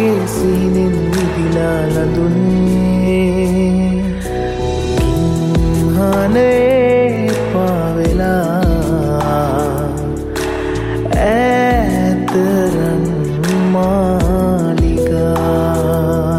මාගේ සීනෙන් විදිලා ලඳුනේ ගිම්හනේ පාවෙලා ඇතරන් මාලිගා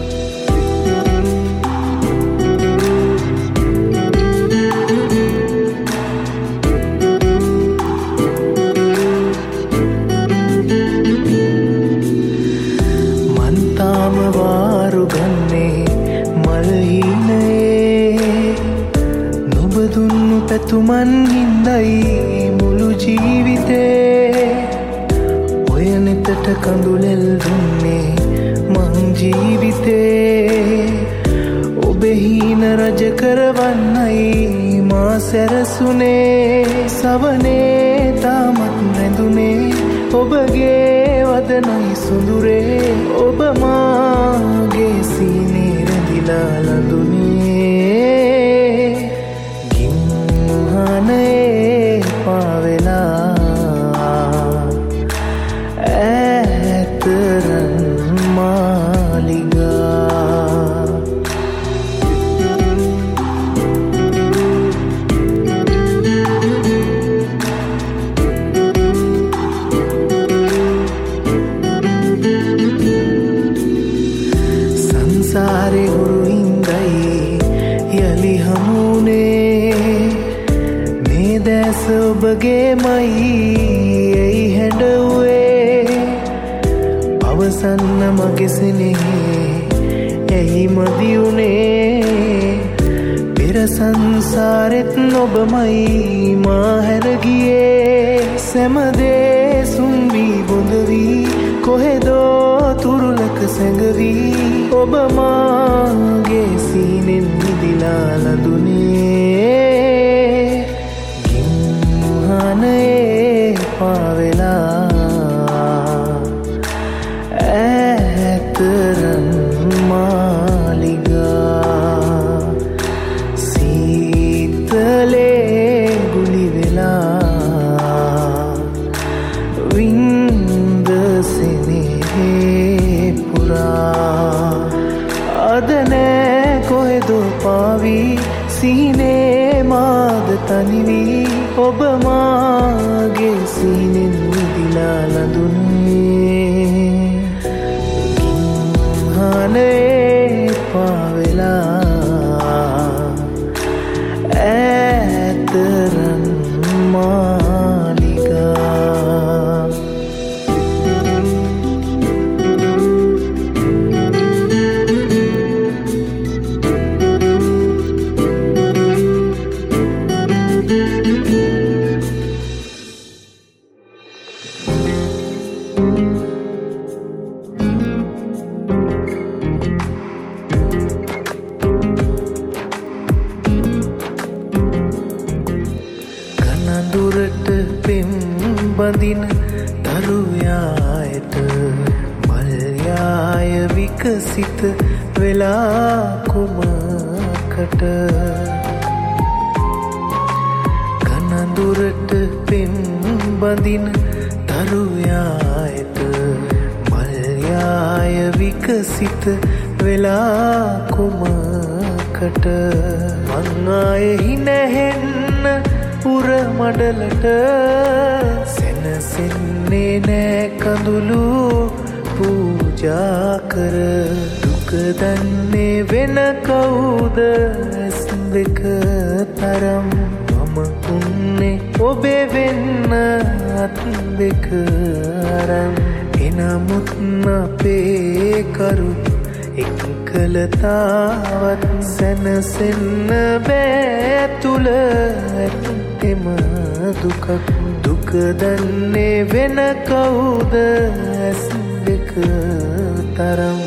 මන්තාම වාරු ගන්නේ මල් හිනේ නුඹ දුන්නු පැතුමන් හින්දයි මුළු ජීවිතේ ඔය නෙතට කඳුලෙල් දුන්නේ මං ජීවිතේ ඔබේ හීන රජ කරවන්නයි මා සැරසුනේ සවනේ තාමත් රැඳුනේ ඔබගේ වදනයි සුඳුරේ ඔබ මාගේ සීනේ රැඳිලා ලඳුනේ ගිම්හනේ පාවෙලා ඇතරන් මාලිගා සංසාරේ හුරු හින්දයි යලි හමුනේ මේ දැස ඔබගේමයි එයි හැඬුවේ පවසන්න මගේ සෙනෙහේ ඇයි මදියුනේ පෙර සංසාරෙත් ඔබමයි මා හැරගියේ සැමදේ සුම්වී බොඳවී කොහෙදෝ තුරුලක සැඟවී ඔබ මාගේ සීනෙන් විදිලා ලඳුනේ ගිම්හනේ පාවෙලා ඇතරන් මාලිගා සීතලේ ගුලි වෙලා වින්ද සෙනෙහේ පුරා අද නෑ කොහෙදෝ පාවී සීනේ මාද තනිවී ඔබ මාගේ සීනෙන් විදිලා ලඳුනේ ගිම්හනේ පාවෙලා ඇතරන් මාලිගා කනඳුරට පෙම් බඳින තරුයායට මල්යාය විකසිත වෙලා කුමකට කනඳුරට පෙම් බඳින තරුයායට මල්යාය විකසිත වෙලා කුමකට මං ආයෙහි නැහෙන්න උර මඩලට සෙනසෙන්නේ නෑ කඳුළු පූජා කර දුක දන්නේ වෙන කවුද ඇස් දෙක තරම් මම උන්නේ ඔබේ වෙන්න අත් දෙක අරන් එනමුත් අපේ කරුත් එකලතාවත් සැනසෙන්න බෑ තුල ඇත්තෙම දුකක් දුක දන්නේ වෙන කවුද ඇස් දෙක තරම්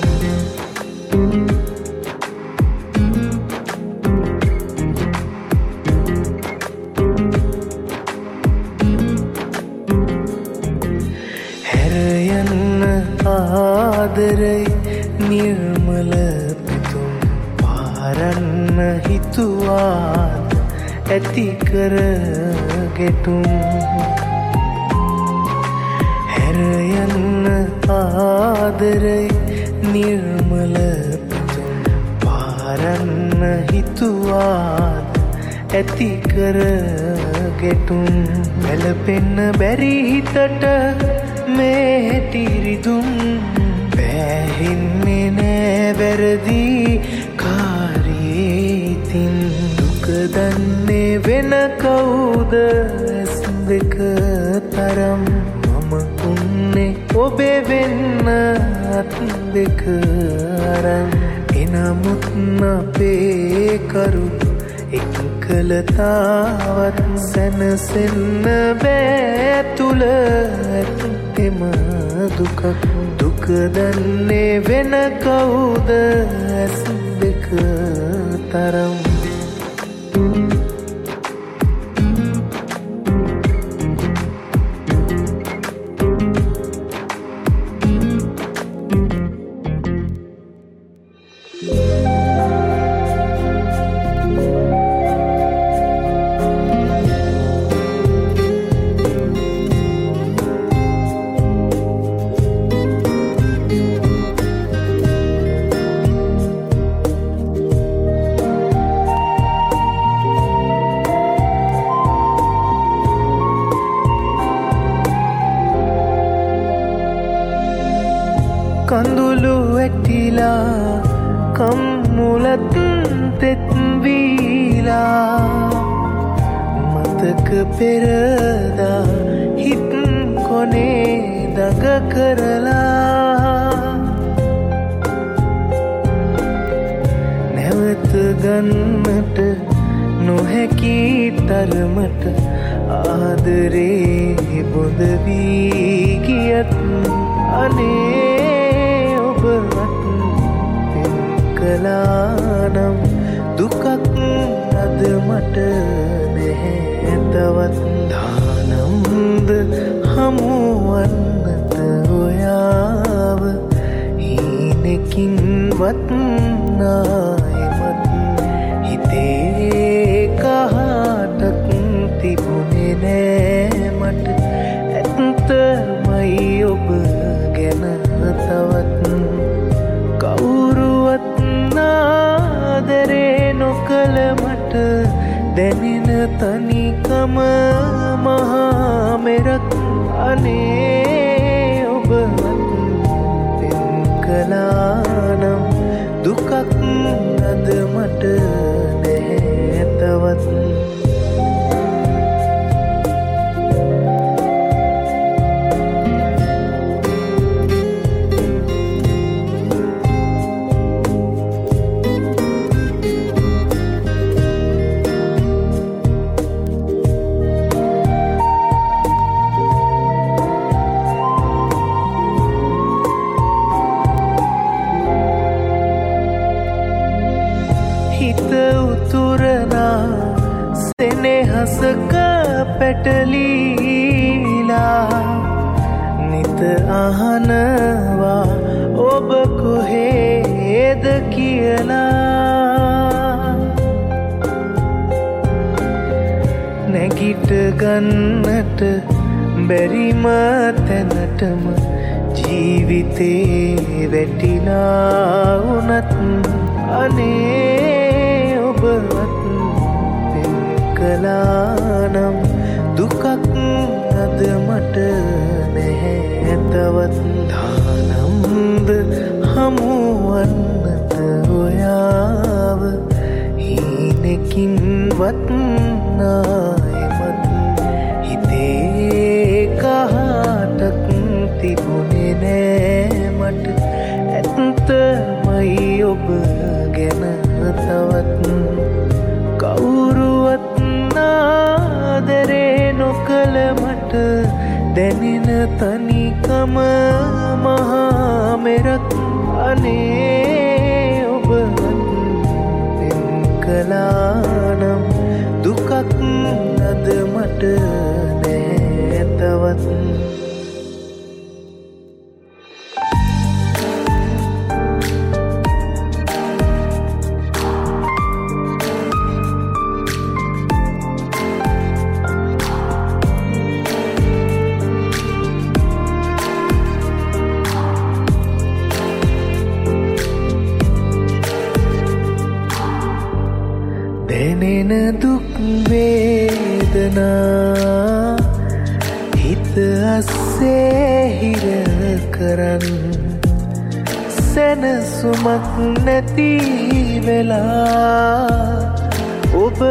හැරයන්න ආදරයි නිර්මල පිතුම් පාරන්න හිතුවාද ඇති කර ගෙතුම් හැරයන්න ආදරයි නිර්මල පිතුම් පාරන්න හිතුවාද ඇති කර ගැටුම් වැළපෙන්න බැරි හිතට මේ හැටි රිදුම් වැහෙන්නේ නෑ වැරදි කාරියේ ඉතින් දුක දන්නේ වෙන කවුද ඇස් දෙක තරම් මම උන්නේ ඔබේ වෙන්න අත් දෙක අරන් එනමුත් අපේ කරු එකලතාවත් සැනසෙන්න බෑ තුල ඇත්තෙම දුකක් දුක දන්නේ වෙන කවුද ඇස් දෙක තරම් කඳුළු වැටිලා කම්මුලත් තෙත් වීලා මතක පෙරදා හිත් කොනේ දග කරලා නැවත ගන්නට නොහැකි තරමට ආදරේ බොඳ වී ගියත් අනේ කලානම් දුකක් අද මට නැහැ තවත් දානම්ද හමුවන්නට ඔයාව හීනකින්වත් නායමත් හිතේ කහටක් තිබුණේ නෑ මට ඇත්තමයි ඔබ ගැන තවත් කවුරුවත් ආදරේ නොකළ මට දැනෙන තනිකම මහා මෙරක් අනේ ඔබවත් පෙන් කළානම් දුකක් අද මට නැහැ තවත් සෙනෙහසක පැටලීලා නිත අහනවා ඔබ කොහේද කියලා නැගිට ගන්නට බැරිම තැනටම ජීවිතේ වැටිලා වුණත් අනේ ඔබවත් කලානම් දුකක් අද මට නැහැ තවත් දානම්ද හමුවන්නට ඔයාව හීනකින්වත් නායමත් හිතේ කහටක් තිබුණේ නෑ මට ඇත්තමයි ඔබ ගැන තවත් කවුරුවත් ආදරේ නොකළ මට දැනෙන තනිකම මහා මෙරක් අනේ ඔබවත් පෙන් කළානම් දුකක් අද මට නැහැ තවත් දැනෙන දුක් වේදනා හිත අස්සේ හිර කරන් සැනසුමක් නැති වෙලා ඔබ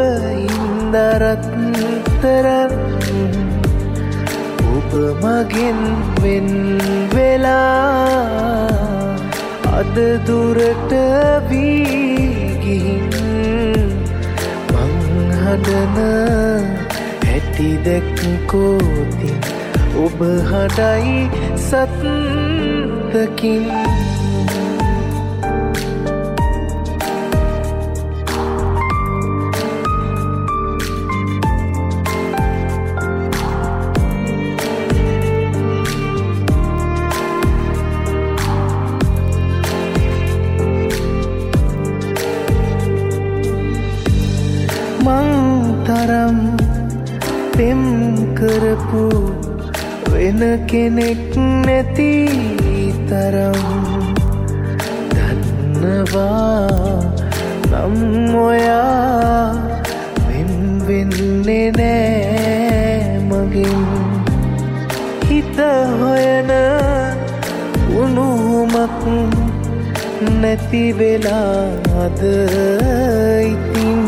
ඉන්දරත්තරන් ඔබ මගෙන් වෙන් වෙලා අද දුරට වී ගිහින් මං හඬන හැටි දැක්කෝතින් ඔබ හඬයි සත්තකින් තරම් පෙම් කරපු වෙන කෙනෙක් නැති තරම් දන්නවා නම් ඔයා වෙන් වෙන්නේ නෑ මගෙන් හිත හොයන උණුමක් නැති වෙලාද ඉතින්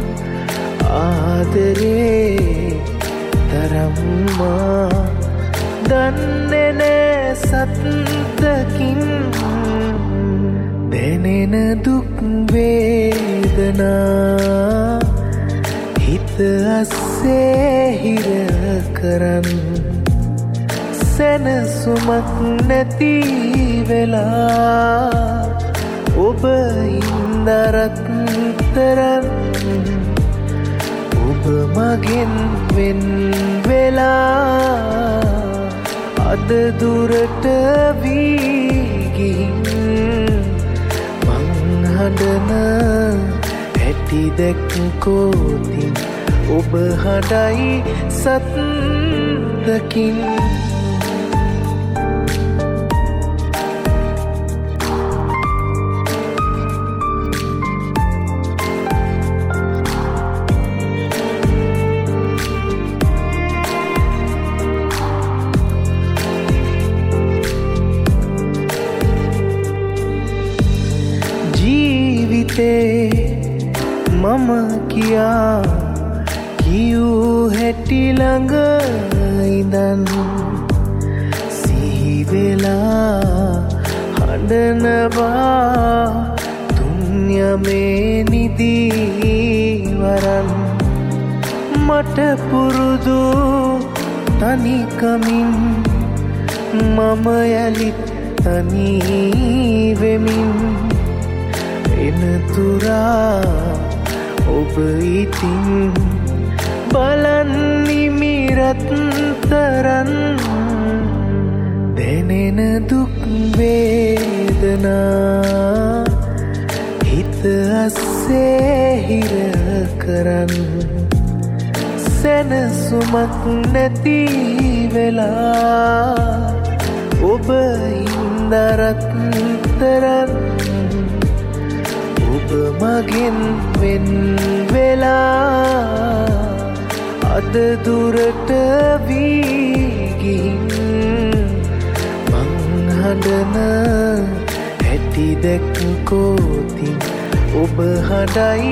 ආදරේ තරම්මා දන්නේ නෑ සත්තකින් දැනෙන දුක් වේදනා හිත අස්සේ හිර කරන් සැනසුමක් නැති වෙලා ඔබ ඉන්දරත්තරන් ඔබ මගෙන් වෙන් වෙලා අද දුරට වී ගිහින් මං හඬන හැටි දැක්කෝතින් ඔබ හඬයි සත්තකින් මම කියා කියූ හැටි ළඟ ඉඳන් සිහිවෙලා හඬනවා තුන්යමේ නිදීවරන් මට පුරුදු තනිකමින් මම යලිත් තනිවෙමින් එනතුරා ඔබ ඉතින් බලන්නිමිරත්තරන් දැනෙන දුක් වේදනා හිත අස්සේ හිර කරන් සැනසුමක් නැති වෙලා ඔබ ඉන්දරත්තරන් ඔබ මගෙන් වෙන් වෙලා අද දුරට වී ගිහින් මං හඬන හැටි දැක්කෝතින් ඔබ හඬයි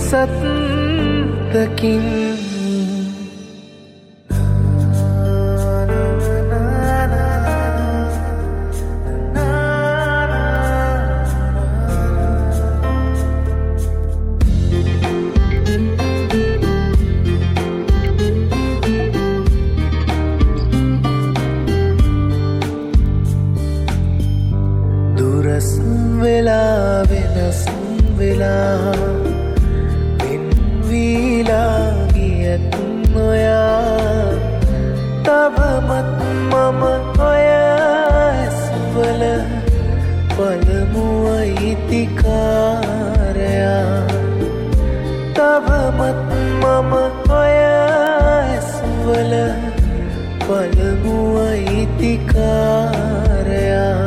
සත්තකින් වෙලා වෙනස් වෙලා වෙන්වීලා ගියත් නොයා තවමත් මම ඔය ඇස්වල පළමු අයිතිකාරයා තවමත් මම ඔය ඇස්වල පළමු අයිතිකාරයා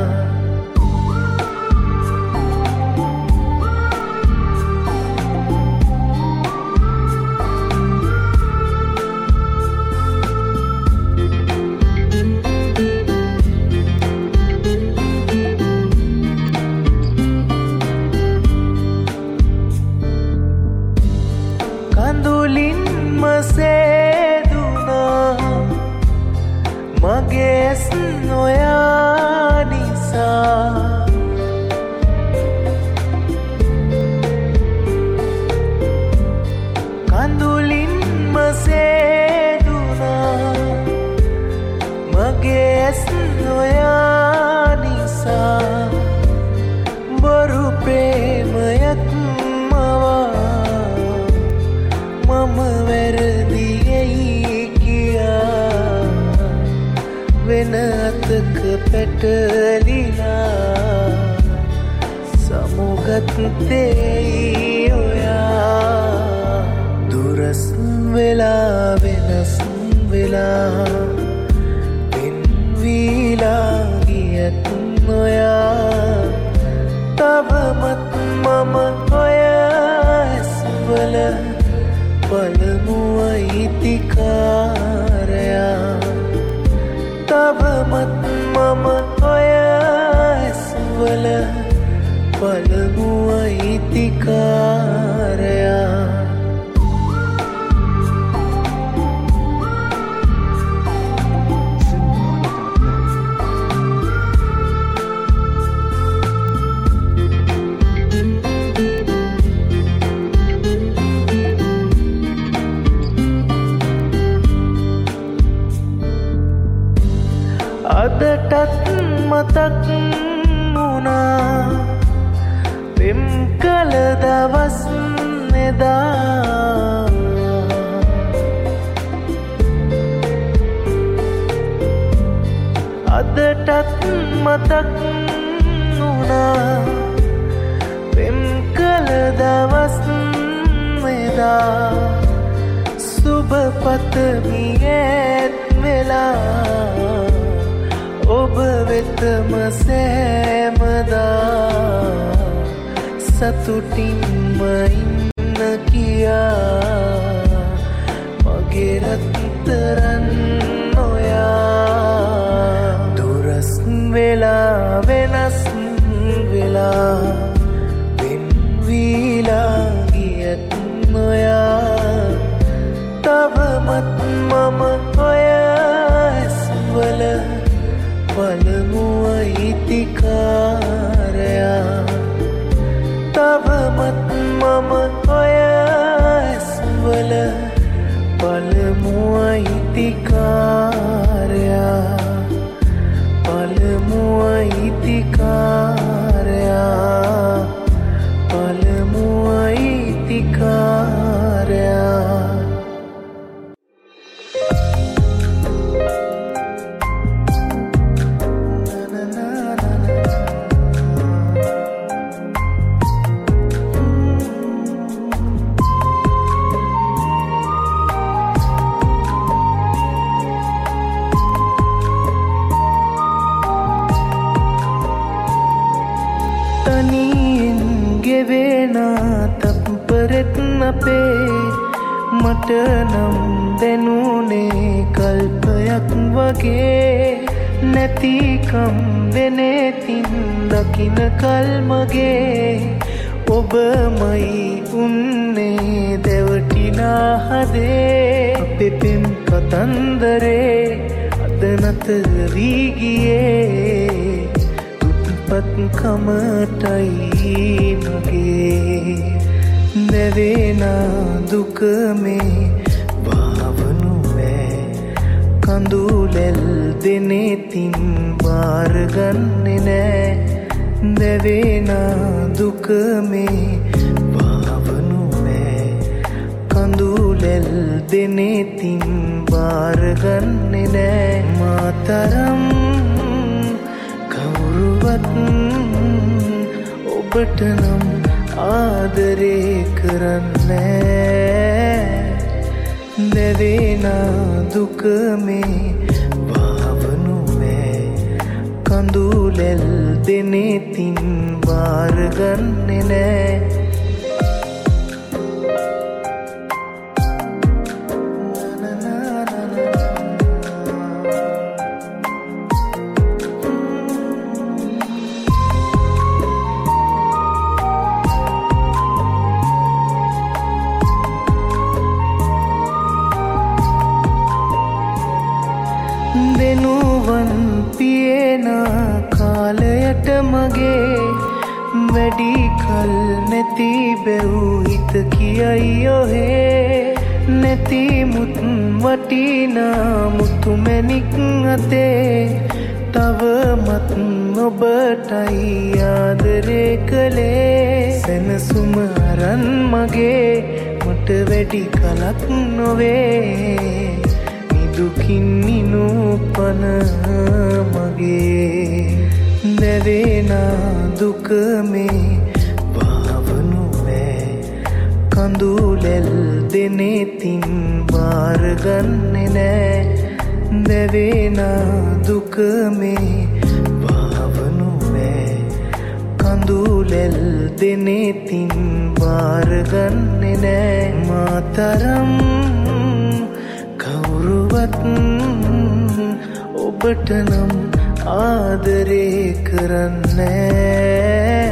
පැටලිලා සමුගත්තේ ඔයා දුරස් වෙලා වෙනස් වෙලා වෙන්වීලා ගියත් ඔයා තවමත් මම ඔයස්වල පළමු අයිතිකාරයා තවමත් මම ඔයස්වල පළමු අයිතිකාරයා අදටත් මතක් වුණා පෙම් කළ දවස් එදා අදටත් මතක් වුණා පෙම් කළ දවස් එදා සුබ පතමියත් වෙලා ඔබ වෙතම සෑමදා සතුටින්ම ඉන්න කියා මගේ රත්තරන් ඔයා දුරස් වෙලා වෙනස් වෙලා වෙන්වීලා ගියත් ඔයා තවමත් මම ඔයස්වල පළමු අයිතිකාරයා තවමත් මම ඔයස්වල පළමු අයිතිකාරයා පළමු අයිතිකාරයා පළමු අයිතිකාරයා අපේ මට නම් දැනුනේ කල්පයක් වගේ නැතිකම් වෙනෙතින් දකින කල්මගේ ඔබමයි උන්නේ දැවටිනා හදේ අපේ පෙම් කතන්දරේ අද නතර වී ගියේ උත්පත් කමටයි මගේ දැවෙනා දුක මේ භාවනු නෑ කඳුලෙල් දෙනෙතින් බාරගන්නේ නෑ දැවෙනා දුක මේ භාවනු නෑ කඳුලෙල් දෙනෙතින් බාරගන්නේ නෑ මාතරම් කවුරුවත් ඔබට නම් ආදරේ කරන්නේ දැවෙනා දුක මේ භාවනු නෑ කඳුලෙල් දෙනෙතින් බාරගන්නේ නෑ කාලයට මගේ වැඩි කල් නැති බැව් හිත කියයි ඔහේ නැති මුත් වටිනා මුතු මැණික් අතේ තවමත් ඔබටයි ආදරේ කළේ සෙනසුම අරන් මගේ මට වැඩි කලක් නොවේ දුකින් නිනූපන මගේ නැවෙනා දුක මේ වහවනු මෑ කඳුලැල් දෙනෙතින් බාරගන්නේ නෑ නැවෙනා දුක මේ වහවනු මෑ කඳුලැල් දෙනෙතින් බාරගන්නේ නෑ මාතරම් කවුරුවත් ඔබට නම් ආදරේ කරන්නේ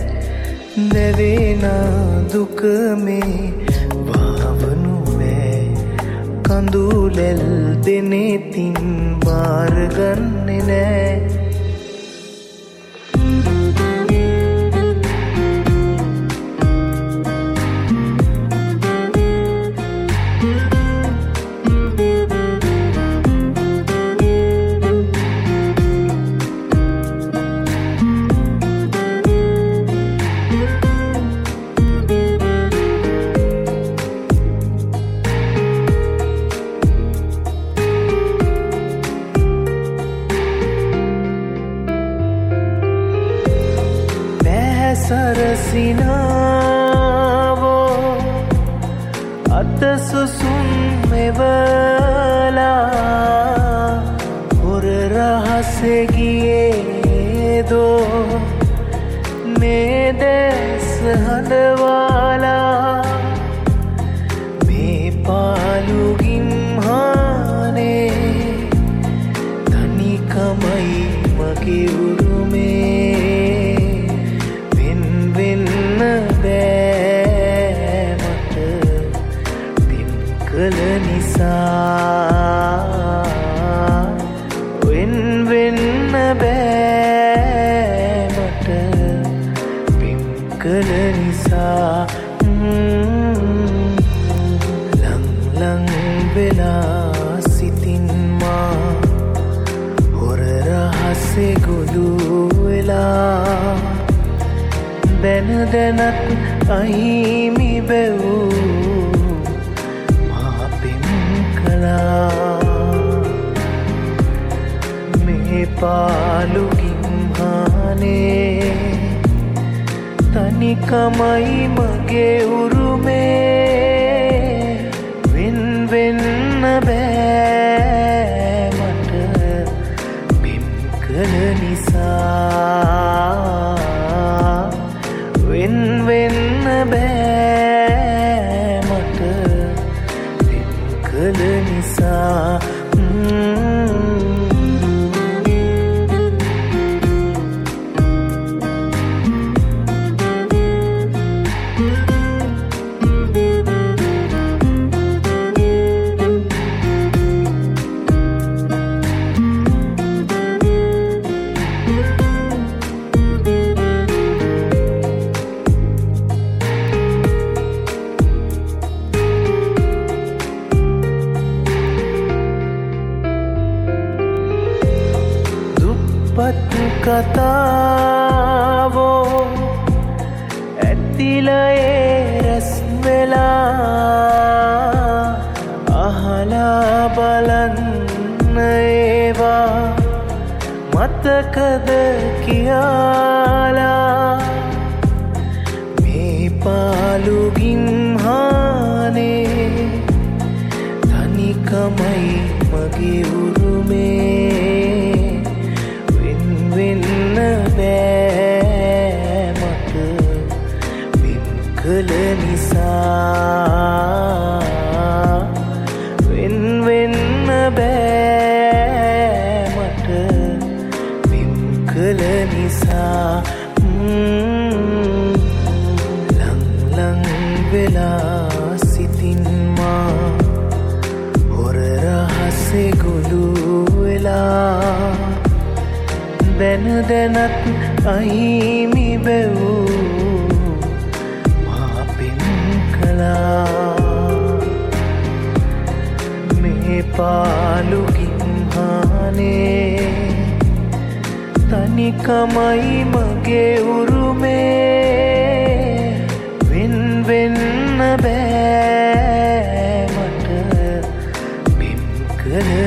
නැවෙනා දුක මේ වහවනු මෑ කඳුලැල් දෙනෙතින් බාරගන්නේ නෑ සරසිනාවෝ අතසුසුම් මෙවලා හොර රහසේ ගියේදෝ මේ දැස් හඬවාලා මේ පාළු ගිම්හානේ තනිකමයි මගේ උරුමේ කල නිසා වෙන් වෙන්න බෑ මට පින් කල නිසා ලං ලං වෙලා සිතින් මා හොර රහසේ ගොළු වෙලා දැන දැනත් අහිමි බැවූ මේ පාළු ගිම්හානේ තනිකමයි මගේ උරුමේ වෙන් වෙන්න බෑ මට පින් කල නිසා වෙන් වෙන්න බෑ මට පින් කල නිසා පත් කතාවෝ ඇතිලයේ රැස් වෙලා අහලා බලන්න ඒවා මතකද කියලා මේ පාළු ගිම්හානේ තනිකමයි මගේ උරුමේ වෙන්න බෑ මට පින් කල නිසා වෙන් වෙන්න බෑ මට පින් කල නිසා ලං ලං වෙලා සිතින් මා හොර රහසේ ගොළු වෙලා දැන දැනත් අහිමි බැවූ මා පින් කළා මේ පාළු ගිම්හානේ තනිකමයි මගේ උරුමේ වෙන් වෙන්න බෑ මට පින් කළ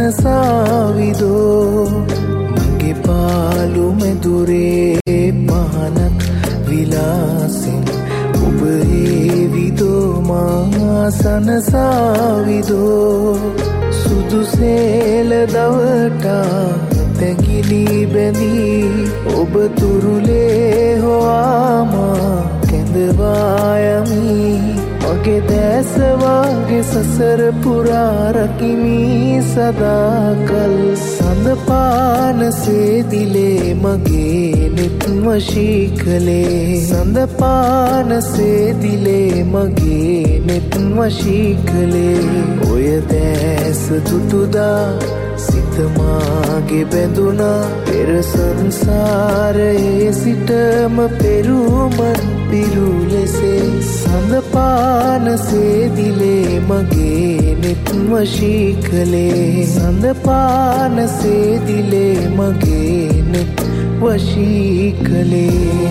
සනසාවිදෝ මගේ පාලු මැදුරේ පහනක් විලාසින් ඔබ ඒවිදෝ මා සනසාවිදෝ සුදු සේල දවටා තැඟිලි බැඳී ඔබ තුරුලේ හොයාමා කැඳවායමි මගේ දැස වාගේ සසර පුරා රකිමි සදාකල් සඳ පානසේ දිලේ මගේ නෙත් වශී කළේ සඳ පානසේ දිලේ මගේ නෙත් වශී කළේ ඔය දැස දුටුදා සිත මාගේ බැඳුනා පෙර සංසාරයේ සිටම පෙරුමන් පිරු ලෙසේ සඳ පානසේ දිලේ මගේ නෙත් වශී කළේ සඳ පානසේ දිලේ මගේ නෙත් වශී කළේ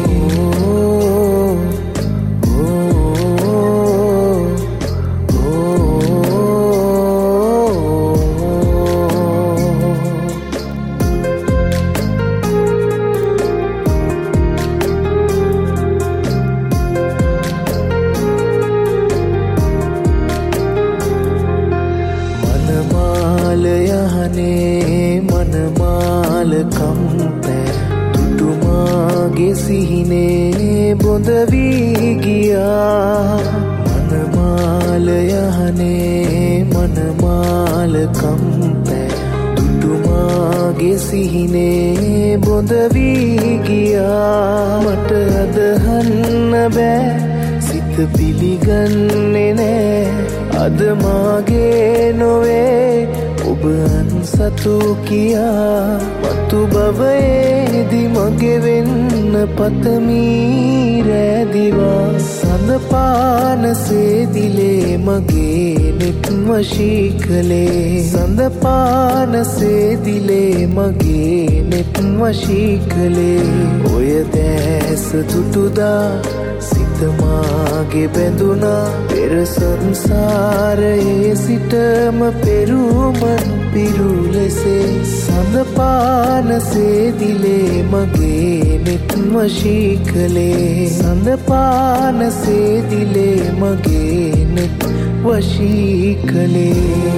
මනමාල කම්පෑ දුටුමාගේ සිහිනේ බොඳ වී ගියා මනමාල යහනේ මනමාල කම්පෑ දුටුමාගේ සිහිනේ බොඳ වී ගියා මට අදහන්න බෑ සිත පිළිගන්නේ නෑ අද මාගේ නොවේ ඔබ අන්සතු කියා මතු භවයේදි මගේ වෙන්න පතමී රැදිවා සඳ පානසේ දිලේ මගේ නෙත් වශී කළේ සඳ පානසේ දිලේ මගේ නෙත් වශී කළේ ඔය දැස තුටුදා සිත මාගේ බැඳුනා පෙර සංසාරයේ සිටම පෙරුමන් පිරු ලෙසේ සඳ පානසේ දිලේ මගේ නෙත් වශී කළේ සඳ පානසේ දිලේ මගේ නෙත් වශී කළේ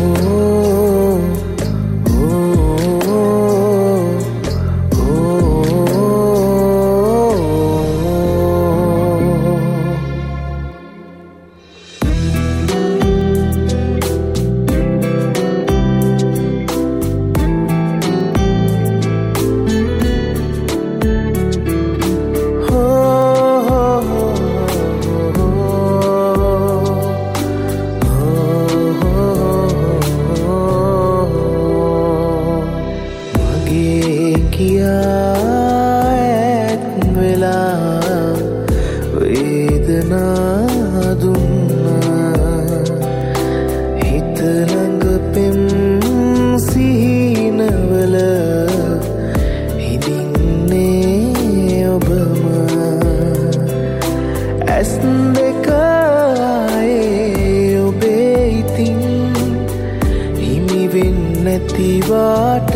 නැතිවාට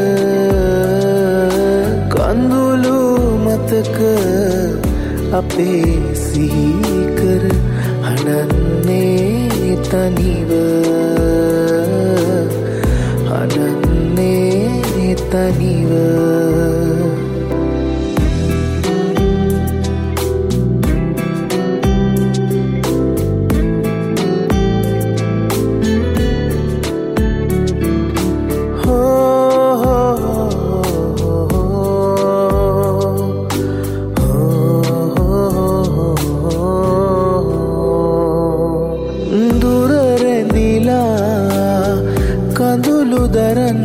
කඳුළු මතක අපේ සිහිකර හඬන්නේ තනිව හඬන්නේ තනිව කඳුළු දරන්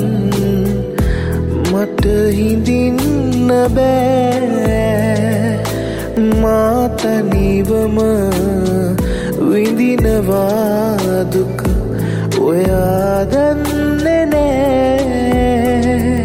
මට හිඳින්න බෑ මා තනිවම විඳිනවා දුක ඔයා දන්නේ නෑ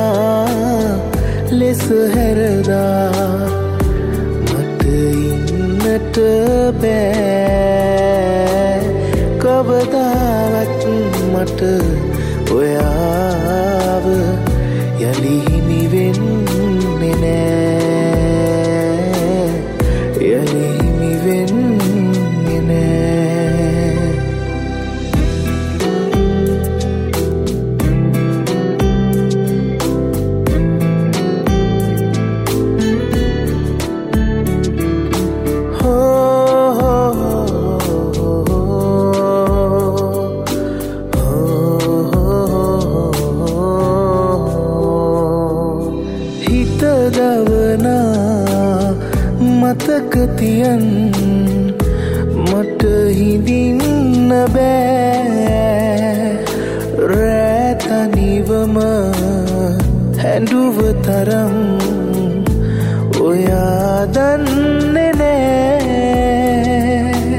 නාදුනනා ලෙස හැරදා මට ඉන්න බෑ කවදාවත් මට ඔයාව යලි හිමි වෙන්නේ නෑ යලි හිමි වෙන්නේ නෑ මතක තියන් මට හිඳින්න බෑ රෑ තනිවම හැඬුව තරම් ඔයා දන්නේ නෑ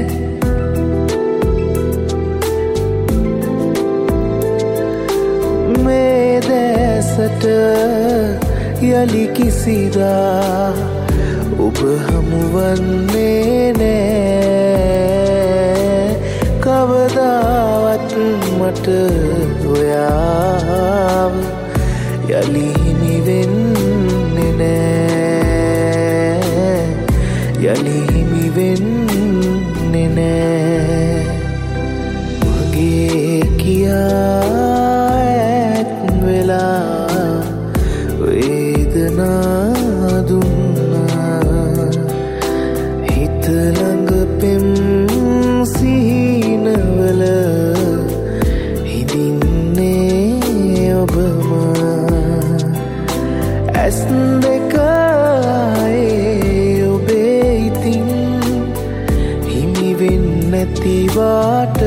මේ දැසට යලි කිසිදා ඔබ හමුවන්නේ නෑ කවදාවත් මට ඔයාව යලි හිමි වෙන්නේ නෑ යලි හිමි වෙන්නේ නෑ මගේ කියාත් වෙලා වේදනා දුන්නා ළඟ පෙම් සිහිනවල හිඳින්නේ ඔබම ඇස් දෙකයි ඔබේ ඉතින් හිමි වෙන්නේ නැතිවට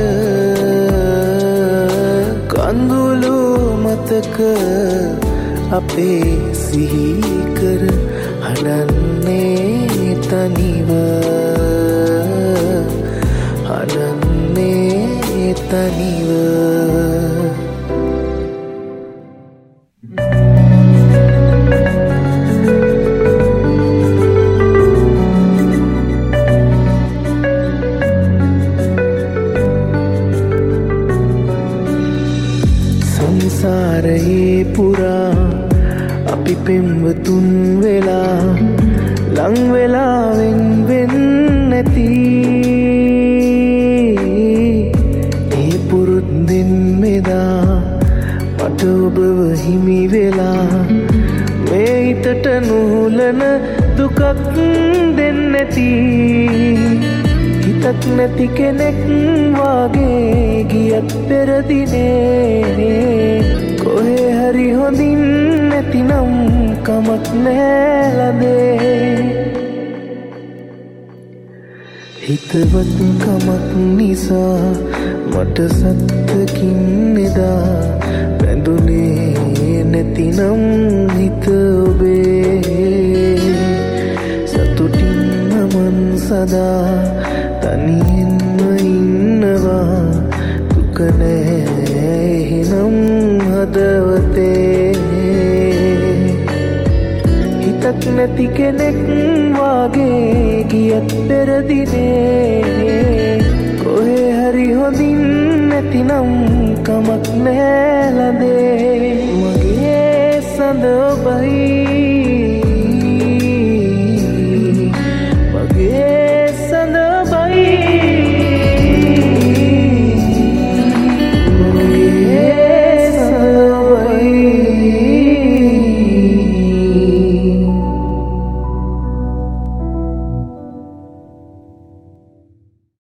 කඳුළු මතක අපේ සිහි කර හඬන්නේ තනිව හඬන්නේ තනිව සංසාරයේ පුරා අපි පෙම්වතුන් වෙලා ලං වෙලාවෙන් වෙන්නේ නැති ඒ පුරුද්දෙන් මෙදා මට ඔබව හිමි වෙලා මේ හිතට නුහුලන දුකක් දෙන්නේ නැති හිතක් නැති කෙනෙක් වාගේ ගියත් පෙරදිනේ කොහේ හරි හොඳින් නැතිනම් කමක් නෑලදේ හිතවත් කමක් නිසා මට සත්තකින් එදා බැඳුනේ නැතිනම් හිත ඔබේ සතුටින් මන් සදා තනියෙන්ම ඉන්නවා දුක නෑ එහෙනම් හදවතේ හිතක් නැති කෙනෙක් වාගේ ගියත් පෙරදිනේ කොහේ හරි හොඳින් නැතිනම් කමක් නෑලදේ මගේ සඳ ඔබයි